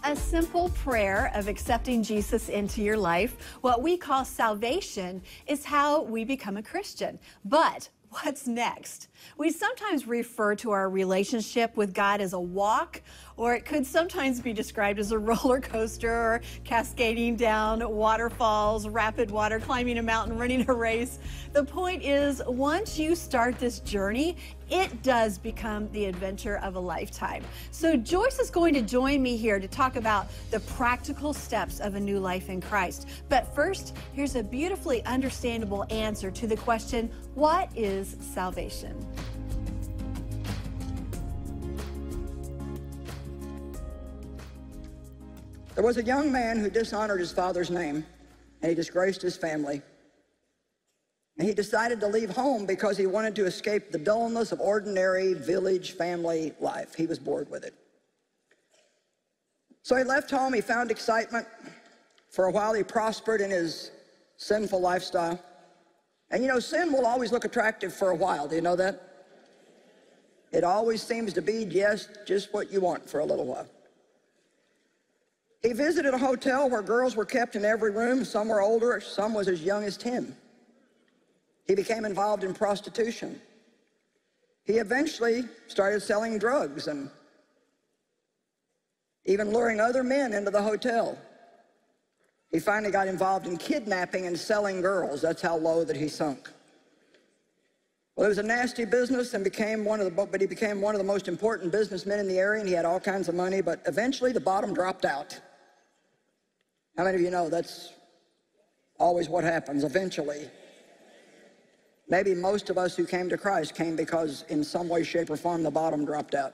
A simple prayer of accepting Jesus into your life, what we call salvation, is how we become a Christian. But what's next? We sometimes refer to our relationship with God as a walk, or it could sometimes be described as a roller coaster, or cascading down waterfalls, rapid water, climbing a mountain, running a race. The point is, once you start this journey, it does become the adventure of a lifetime. So Joyce is going to join me here to talk about the practical steps of a new life in Christ. But first, here's a beautifully understandable answer to the question, what is salvation? There was a young man who dishonored his father's name, and he disgraced his family. And he decided to leave home because he wanted to escape the dullness of ordinary village family life. He was bored with it. So he left home. He found excitement. For a while, he prospered in his sinful lifestyle. And you know, sin will always look attractive for a while. Do you know that? It always seems to be just what you want for a little while. He visited a hotel where girls were kept in every room. Some were older, some was as young as 10. He became involved in prostitution. He eventually started selling drugs and even luring other men into the hotel. He finally got involved in kidnapping and selling girls. That's how low that he sunk. Well, it was a nasty business, and he became one of the most important businessmen in the area, and he had all kinds of money, but eventually the bottom dropped out. How many of you know that's always what happens eventually? Maybe most of us who came to Christ came because in some way, shape, or form the bottom dropped out.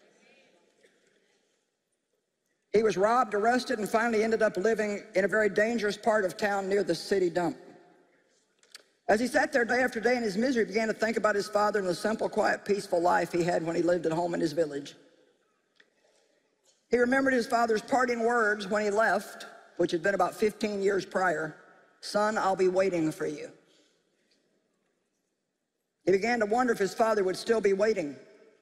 He was robbed, arrested, and finally ended up living in a very dangerous part of town near the city dump. As he sat there day after day in his misery, he began to think about his father and the simple, quiet, peaceful life he had when he lived at home in his village. He remembered his father's parting words when he left, which had been about 15 years prior. "Son, I'll be waiting for you." He began to wonder if his father would still be waiting.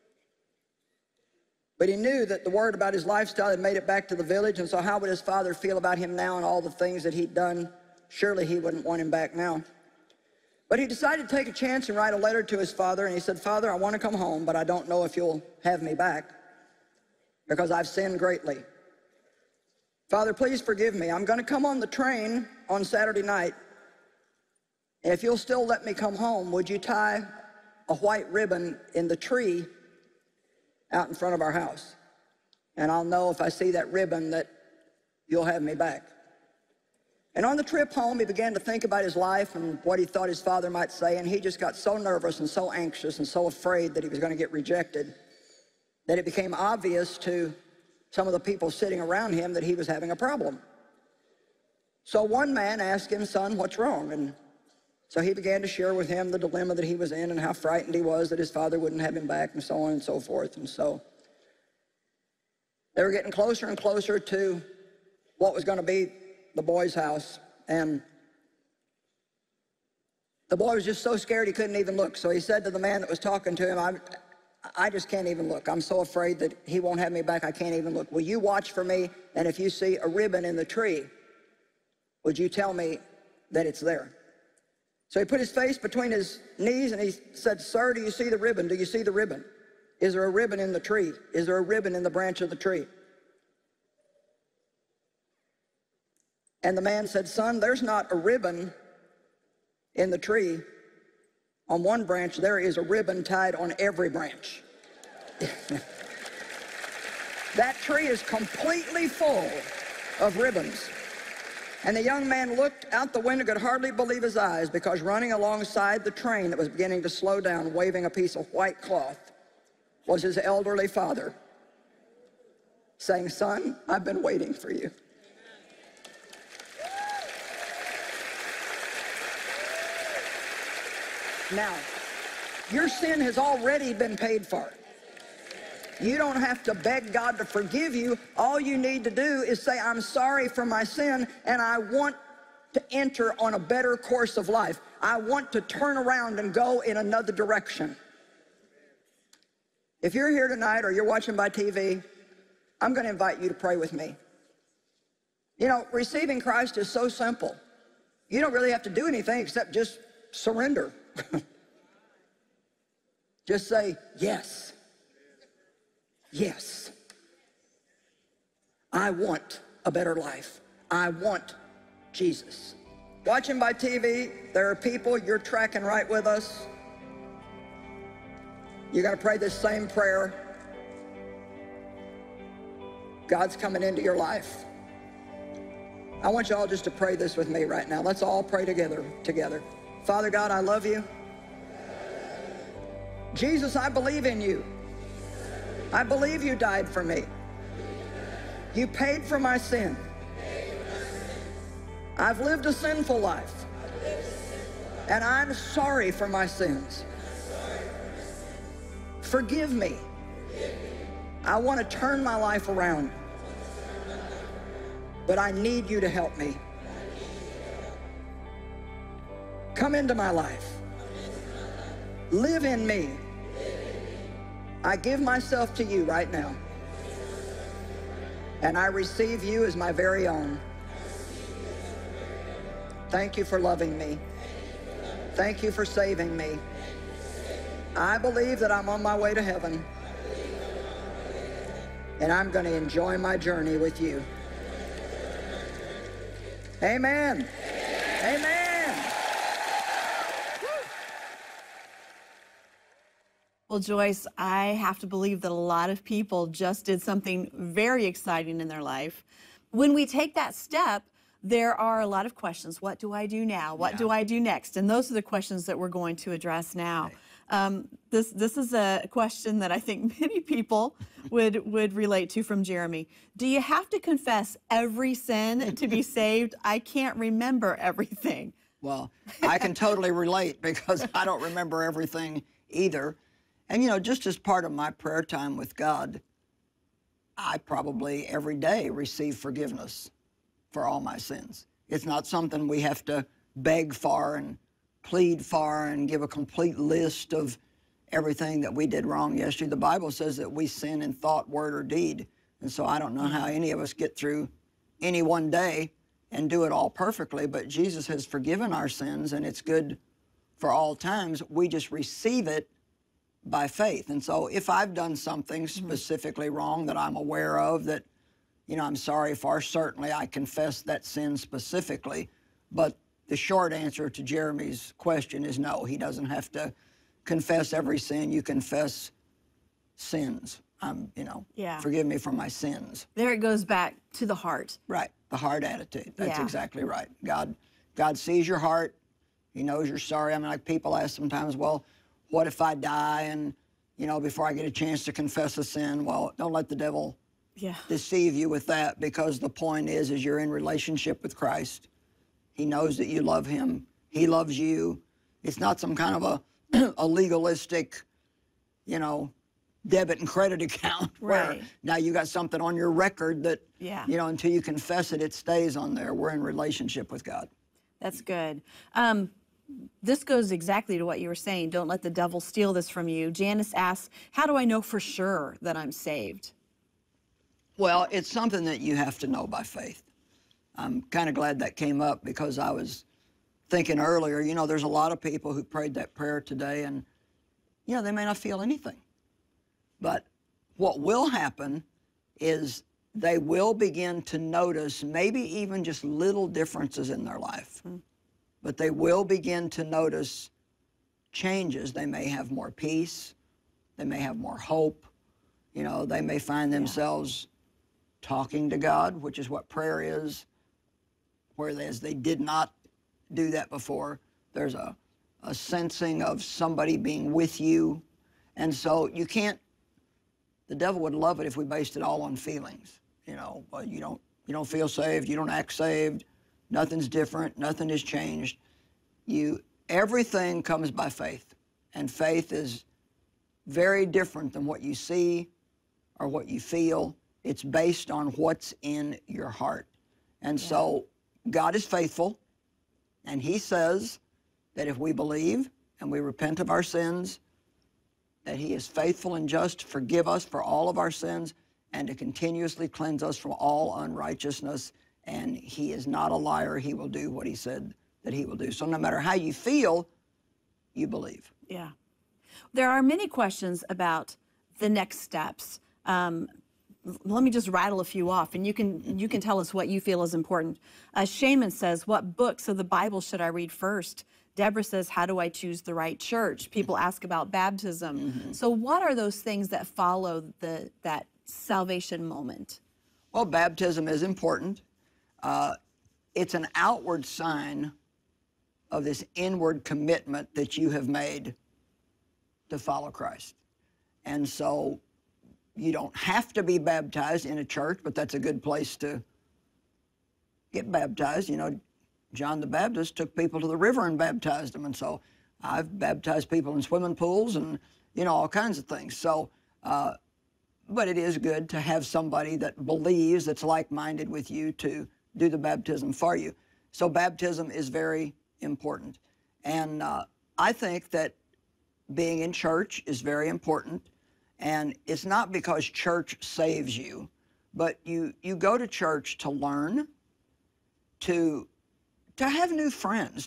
But he knew that the word about his lifestyle had made it back to the village, and so how would his father feel about him now and all the things that he'd done? Surely he wouldn't want him back now. But he decided to take a chance and write a letter to his father, and he said, "Father, I want to come home, but I don't know if you'll have me back because I've sinned greatly. Father, please forgive me. I'm going to come on the train on Saturday night. And if you'll still let me come home, would you tie a white ribbon in the tree out in front of our house? And I'll know if I see that ribbon that you'll have me back." And on the trip home, he began to think about his life and what he thought his father might say, and he just got so nervous and so anxious and so afraid that he was going to get rejected that it became obvious to some of the people sitting around him that he was having a problem. So one man asked him, "Son, what's wrong?" And so he began to share with him the dilemma that he was in and how frightened he was that his father wouldn't have him back and so on and so forth. And so they were getting closer and closer to what was going to be the boy's house. And the boy was just so scared he couldn't even look. So he said to the man that was talking to him, I just can't even look. I'm so afraid that he won't have me back, I can't even look. Will you watch for me? And if you see a ribbon in the tree, would you tell me that it's there? So he put his face between his knees and he said, "Sir, do you see the ribbon? Do you see the ribbon? Is there a ribbon in the tree? Is there a ribbon in the branch of the tree?" And the man said, "Son, there's not a ribbon in the tree. On one branch, there is a ribbon tied on every branch." That tree is completely full of ribbons. And the young man looked out the window, could hardly believe his eyes, because running alongside the train that was beginning to slow down, waving a piece of white cloth, was his elderly father, saying, "Son, I've been waiting for you." Now, your sin has already been paid for. You don't have to beg God to forgive you. All you need to do is say, "I'm sorry for my sin, and I want to enter on a better course of life. I want to turn around and go in another direction." If you're here tonight or you're watching by TV, I'm going to invite you to pray with me. You know, receiving Christ is so simple. You don't really have to do anything except just surrender. Just say, yes. Yes. I want a better life. I want Jesus. Watching by TV, there are people, you're tracking right with us. You're going to pray this same prayer. God's coming into your life. I want you all just to pray this with me right now. Let's all pray together. Father God, I love you. Jesus, I believe in you. I believe you died for me. You paid for my sin. I've lived a sinful life. And I'm sorry for my sins. Forgive me. I want to turn my life around. But I need you to help me. Come into my life. Live in me. I give myself to you right now. And I receive you as my very own. Thank you for loving me. Thank you for saving me. I believe that I'm on my way to heaven. And I'm going to enjoy my journey with you. Amen. Amen. Well, Joyce, I have to believe that a lot of people just did something very exciting in their life. When we take that step, there are a lot of questions. What do I do now? What do I do next? And those are the questions that we're going to address now. This is a question that I think many people would relate to from Jeremy. Do you have to confess every sin to be saved? I can't remember everything. Well, I can totally relate because I don't remember everything either. And, you know, just as part of my prayer time with God, I probably every day receive forgiveness for all my sins. It's not something we have to beg for and plead for and give a complete list of everything that we did wrong yesterday. The Bible says that we sin in thought, word, or deed. And so I don't know how any of us get through any one day and do it all perfectly, but Jesus has forgiven our sins, and it's good for all times. We just receive it by faith. And so if I've done something specifically wrong that I'm aware of that, you know, I'm sorry for, certainly I confess that sin specifically. But the short answer to Jeremy's question is no, he doesn't have to confess every sin. You confess sins. Forgive me for my sins. There it goes back to the heart. Right, the heart attitude. That's exactly right. God sees your heart. He knows you're sorry. I mean, like people ask sometimes, well, what if I die and, you know, before I get a chance to confess a sin? Well, don't let the devil deceive you with that, because the point is you're in relationship with Christ. He knows that you love him. He loves you. It's not some kind of a legalistic, you know, debit and credit account where now you got something on your record that, you know, until you confess it, it stays on there. We're in relationship with God. That's good. This goes exactly to what you were saying. Don't let the devil steal this from you. Janice asks, how do I know for sure that I'm saved? Well, it's something that you have to know by faith. I'm kind of glad that came up, because I was thinking earlier, you know, there's a lot of people who prayed that prayer today and, you know, they may not feel anything. But what will happen is they will begin to notice maybe even just little differences in their life. But they will begin to notice changes. They may have more peace. They may have more hope. You know, they may find themselves talking to God, which is what prayer is, whereas they did not do that before. There's a sensing of somebody being with you. And so you can't, the devil would love it if we based it all on feelings. You know, well, you don't feel saved, you don't act saved, nothing's different, nothing has changed. Everything comes by faith, and faith is very different than what you see or what you feel. It's based on what's in your heart. And so God is faithful, and he says that if we believe and we repent of our sins, that he is faithful and just to forgive us for all of our sins and to continuously cleanse us from all unrighteousness. and he is not a liar. He will do what he said that he will do. So no matter how you feel, you believe. Yeah. There are many questions about the next steps. Let me just rattle a few off, and you can tell us what you feel is important. Shaman says, what books of the Bible should I read first? Deborah says, how do I choose the right church? People ask about baptism. So what are those things that follow that salvation moment? Well, baptism is important. It's an outward sign of this inward commitment that you have made to follow Christ. And so you don't have to be baptized in a church, but that's a good place to get baptized. You know, John the Baptist took people to the river and baptized them. And so I've baptized people in swimming pools and, you know, all kinds of things. So, but it is good to have somebody that believes, that's like-minded with you, to do the baptism for you. So baptism is very important. And I think that being in church is very important. And it's not because church saves you, but you go to church to learn, to have new friends,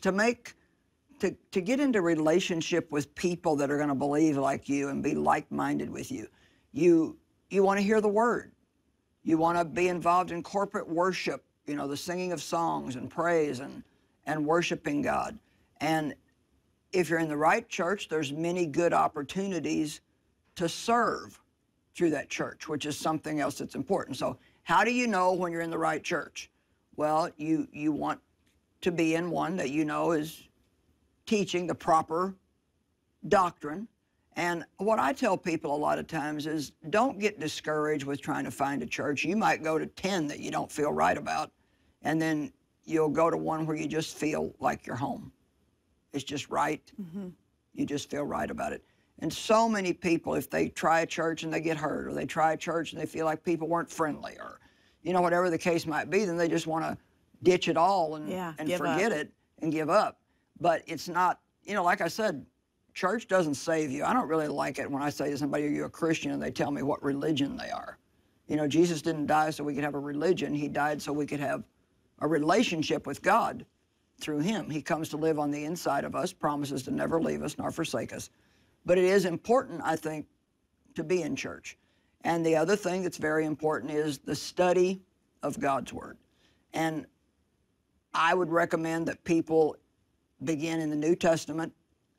to get into relationship with people that are going to believe like you and be like-minded with you. You want to hear the word. You want to be involved in corporate worship, you know, the singing of songs and praise and worshiping God. And if you're in the right church, there's many good opportunities to serve through that church, which is something else that's important. So how do you know when you're in the right church? Well, you want to be in one that you know is teaching the proper doctrine. And what I tell people a lot of times is, don't get discouraged with trying to find a church. You might go to 10 that you don't feel right about, and then you'll go to one where you just feel like you're home. It's just right. You just feel right about it. And so many people, if they try a church and they get hurt, or they try a church and they feel like people weren't friendly, or, you know, whatever the case might be, then they just want to ditch it all and forget it and give up. But it's not, you know, like I said, church doesn't save you. I don't really like it when I say to somebody, are you a Christian? And they tell me what religion they are. You know, Jesus didn't die so we could have a religion. He died so we could have a relationship with God through him. He comes to live on the inside of us, promises to never leave us nor forsake us. But it is important, I think, to be in church. And the other thing that's very important is the study of God's Word. And I would recommend that people begin in the New Testament.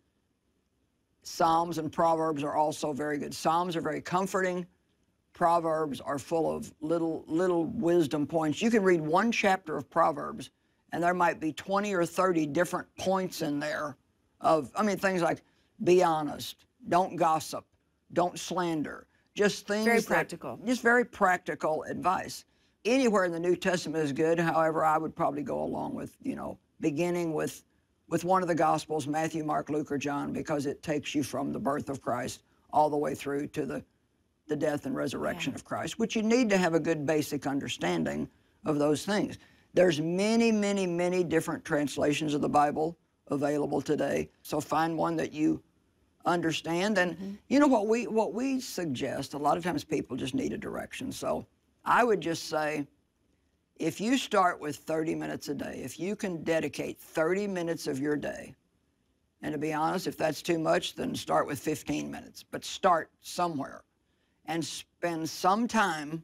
Psalms and Proverbs are also very good. Psalms are very comforting. Proverbs are full of little wisdom points. You can read one chapter of Proverbs, and there might be 20 or 30 different points in there of, I mean, things like, be honest, don't gossip, don't slander, just things very practical. Just very practical advice. Anywhere in the New Testament is good. However, I would probably go along with, you know, beginning with one of the Gospels, Matthew, Mark, Luke, or John, because it takes you from the birth of Christ all the way through to the death and resurrection of Christ, which you need to have a good basic understanding of those things. There's many, many, many different translations of the Bible available today. So find one that you understand. And you know what we suggest, a lot of times people just need a direction. So I would just say, if you start with 30 minutes a day, if you can dedicate 30 minutes of your day, and to be honest, if that's too much, then start with 15 minutes, but start somewhere and spend some time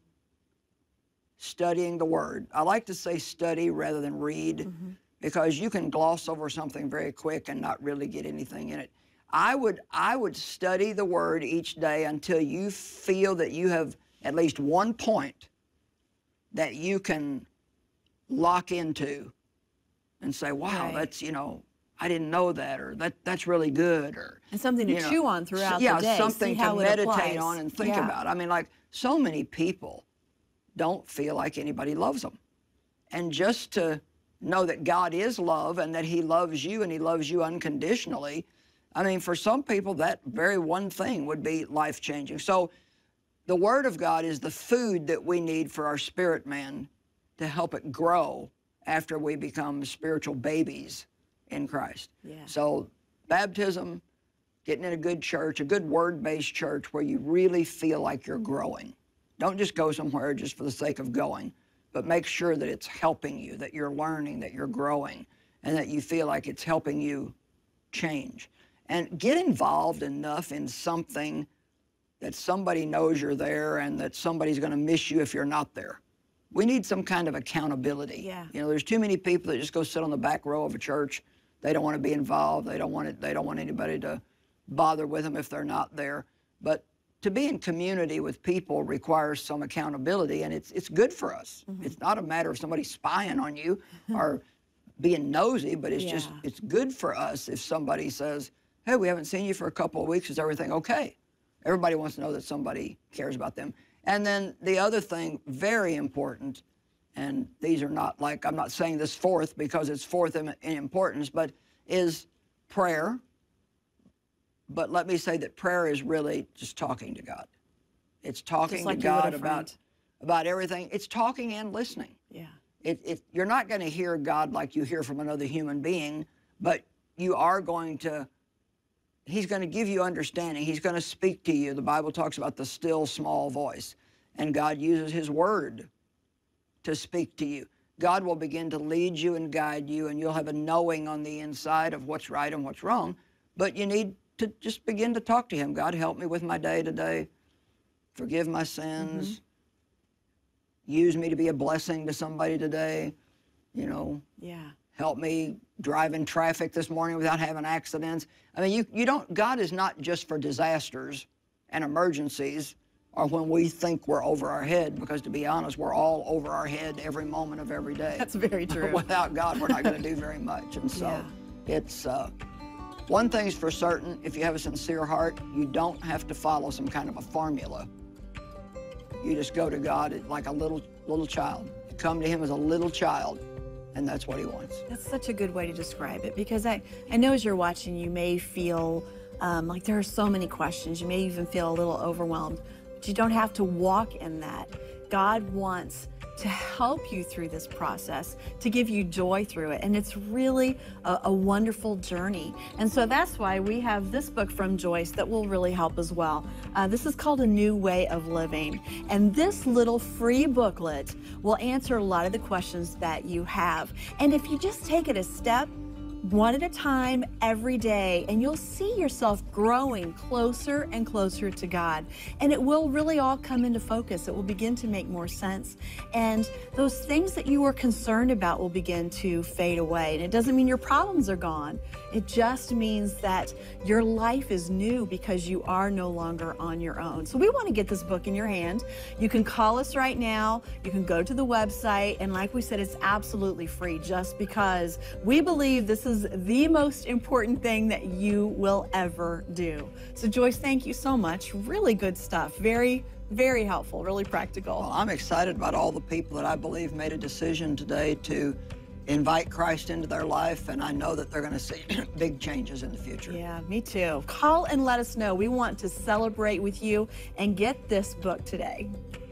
studying the Word. I like to say study rather than read, because you can gloss over something very quick and not really get anything in it. I would study the Word each day until you feel that you have at least one point that you can lock into and say, wow, that's, you know, I didn't know that, or that's really good, or and something to chew on throughout the day. Yeah, something to meditate applies. on and think about. I mean, like, so many people don't feel like anybody loves them. And just to know that God is love and that he loves you and he loves you unconditionally, I mean, for some people, that very one thing would be life-changing. So the Word of God is the food that we need for our spirit man to help it grow after we become spiritual babies in Christ. So baptism, getting in a good church, a good word-based church where you really feel like you're growing. Don't just go somewhere just for the sake of going, but make sure that it's helping you, that you're learning, that you're growing, and that you feel like it's helping you change. And get involved enough in something that somebody knows you're there and that somebody's going to miss you if you're not there. We need some kind of accountability. Yeah. You know, there's too many people that just go sit on the back row of a church. They don't want to be involved. They don't want anybody to bother with them if they're not there. But to be in community with people requires some accountability, and it's good for us. Mm-hmm. It's not a matter of somebody spying on you or being nosy, but it's just, it's good for us if somebody says, hey, we haven't seen you for a couple of weeks. Is everything okay? Everybody wants to know that somebody cares about them. And then the other thing, very important, and these are not like, I'm not saying this fourth because it's fourth in importance, but is prayer. But let me say that prayer is really just talking to God. It's talking to God about everything. It's talking and listening. Yeah. You're not going to hear God like you hear from another human being, but you are going to, He's going to give you understanding. He's going to speak to you. The Bible talks about the still small voice, and God uses His word to speak to you. God will begin to lead you and guide you, and you'll have a knowing on the inside of what's right and what's wrong, but you need to just begin to talk to Him. God, help me with my day today. Forgive my sins. Use me to be a blessing to somebody today. You know. Yeah. Help me drive in traffic this morning without having accidents. I mean, you don't, God is not just for disasters and emergencies or when we think we're over our head, because to be honest, we're all over our head every moment of every day. That's very true. Without God, we're not going to do very much. And so it's, one thing's for certain, if you have a sincere heart, you don't have to follow some kind of a formula. You just go to God like a little child. You come to Him as a little child, and that's what He wants. That's such a good way to describe it, because I know as you're watching, you may feel like there are so many questions. You may even feel a little overwhelmed, but you don't have to walk in that. God wants to help you through this process, to give you joy through it. And it's really a wonderful journey. And so that's why we have this book from Joyce that will really help as well. This is called A New Way of Living. And this little free booklet will answer a lot of the questions that you have. And if you just take it a step, one at a time, every day, and you'll see yourself growing closer and closer to God. And it will really all come into focus. It will begin to make more sense. And those things that you were concerned about will begin to fade away. And it doesn't mean your problems are gone. It just means that your life is new because you are no longer on your own. So we want to get this book in your hand. You can call us right now. You can go to the website. And like we said, it's absolutely free, just because we believe this is the most important thing that you will ever do. So Joyce, thank you so much. Really good stuff. Very, very helpful, really practical. Well, I'm excited about all the people that I believe made a decision today to invite Christ into their life, and I know that they're going to see big changes in the future. Yeah, me too. Call and let us know. We want to celebrate with you and get this book today.